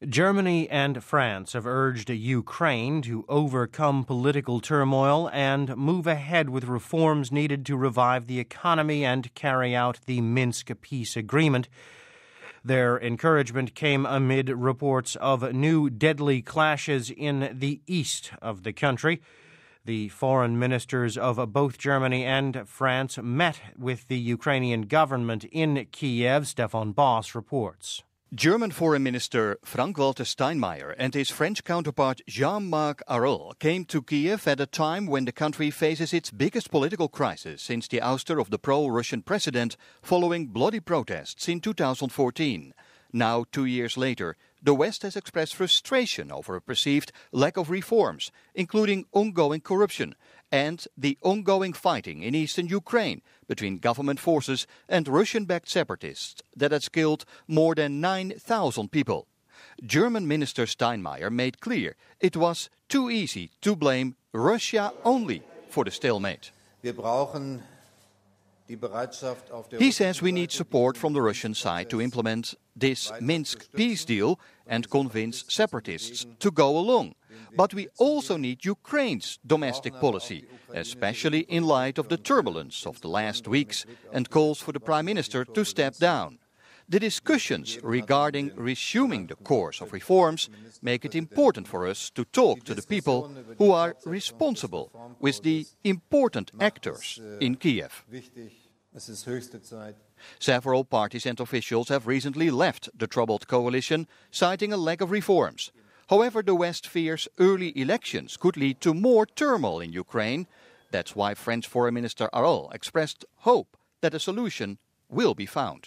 Germany and France have urged Ukraine to overcome political turmoil and move ahead with reforms needed to revive the economy and carry out the Minsk peace agreement. Their encouragement came amid reports of new deadly clashes in the east of the country. The foreign ministers of both Germany and France met with the Ukrainian government in Kiev. Stefan Boss reports. German Foreign Minister Frank-Walter Steinmeier and his French counterpart Jean-Marc Ayrault came to Kiev at a time when the country faces its biggest political crisis since the ouster of the pro-Russian president following bloody protests in 2014. Now, 2 years later, the West has expressed frustration over a perceived lack of reforms, including ongoing corruption and the ongoing fighting in eastern Ukraine between government forces and Russian-backed separatists that has killed more than 9,000 people. German Minister Steinmeier made clear it was too easy to blame Russia only for the stalemate. He says we need support from the Russian side to implement this Minsk peace deal and convince separatists to go along. But we also need Ukraine's domestic policy, especially in light of the turbulence of the last weeks and calls for the Prime Minister to step down. The discussions regarding resuming the course of reforms make it important for us to talk to the people who are responsible with the important actors in Kiev. Several parties and officials have recently left the troubled coalition, citing a lack of reforms. However, the West fears early elections could lead to more turmoil in Ukraine. That's why French Foreign Minister Ayrault expressed hope that a solution will be found.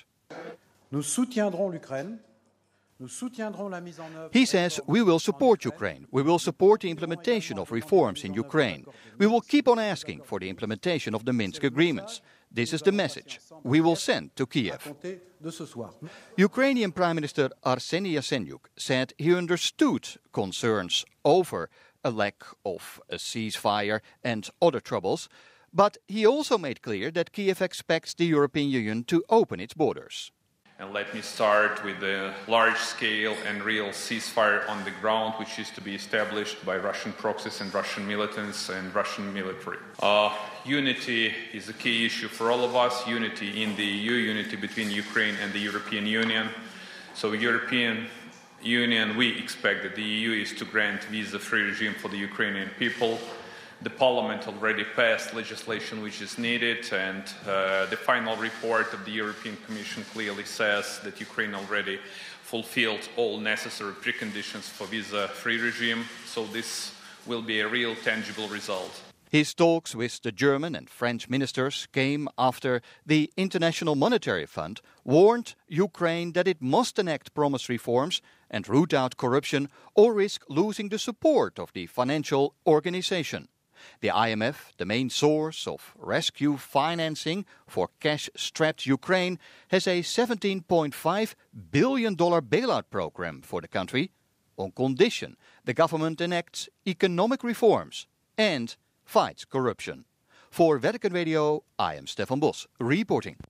He says we will support Ukraine. We will support the implementation of reforms in Ukraine. We will keep on asking for the implementation of the Minsk agreements. This is the message we will send to Kiev. Ukrainian Prime Minister Arseniy Yatsenyuk said he understood concerns over a lack of a ceasefire and other troubles, but he also made clear that Kiev expects the European Union to open its borders. And let me start with the large-scale and real ceasefire on the ground, which is to be established by Russian proxies and Russian militants and Russian military. Unity is a key issue for all of us, unity in the EU, unity between Ukraine and the European Union. So European Union, we expect that the EU is to grant visa-free regime for the Ukrainian people. The Parliament already passed legislation which is needed, and the final report of the European Commission clearly says that Ukraine already fulfilled all necessary preconditions for visa-free regime, so this will be a real tangible result. His talks with the German and French ministers came after the International Monetary Fund warned Ukraine that it must enact promised reforms and root out corruption or risk losing the support of the financial organization. The IMF, the main source of rescue financing for cash-strapped Ukraine, has a $17.5 billion bailout program for the country, on condition the government enacts economic reforms and fights corruption. For Vatican Radio, I am Stefan Boss, reporting.